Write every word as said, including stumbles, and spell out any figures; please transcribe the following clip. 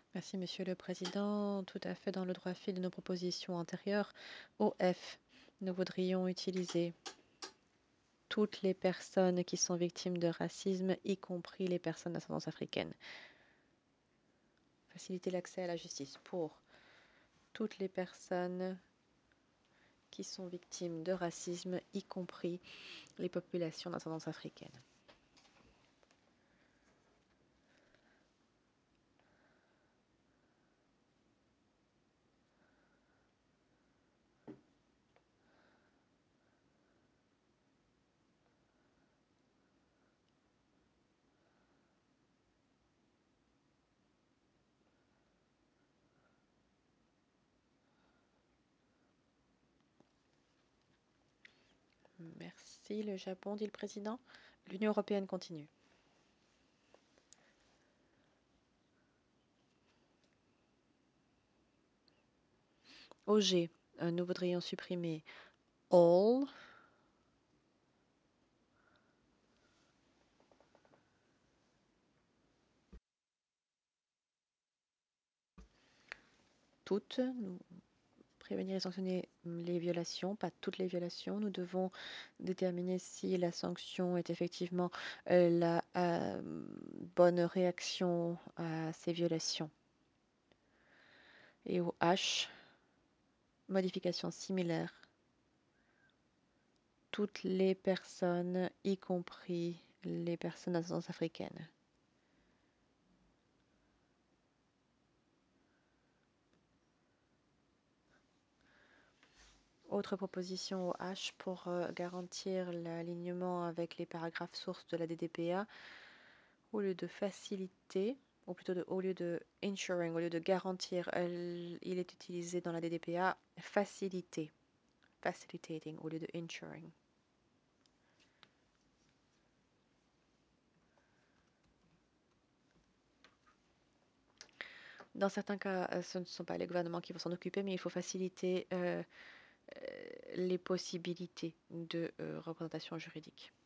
Merci, Monsieur le Président. Tout à fait dans le droit fil de nos propositions antérieures. Au F, nous voudrions utiliser toutes les personnes qui sont victimes de racisme, y compris les personnes d'ascendance africaine. Faciliter l'accès à la justice pour toutes les personnes qui sont victimes de racisme, y compris les populations d'ascendance africaine. Merci, le Japon, dit le président. L'Union européenne continue. Au G, euh, nous voudrions supprimer all, toutes, nous prévenir et sanctionner les violations, pas toutes les violations. Nous devons déterminer si la sanction est effectivement euh, la euh, bonne réaction à ces violations. Et au H, modification similaire. Toutes les personnes, y compris les personnes d'ascendance africaine. Autre proposition au H pour euh, garantir l'alignement avec les paragraphes sources de la D D P A, au lieu de faciliter, ou plutôt de, au lieu de ensuring, au lieu de garantir, elle- il est utilisé dans la D D P A faciliter, facilitating, au lieu de ensuring. Dans certains cas, euh, ce ne sont pas les gouvernements qui vont s'en occuper, mais il faut faciliter euh, euh, les possibilités de euh, représentation juridique.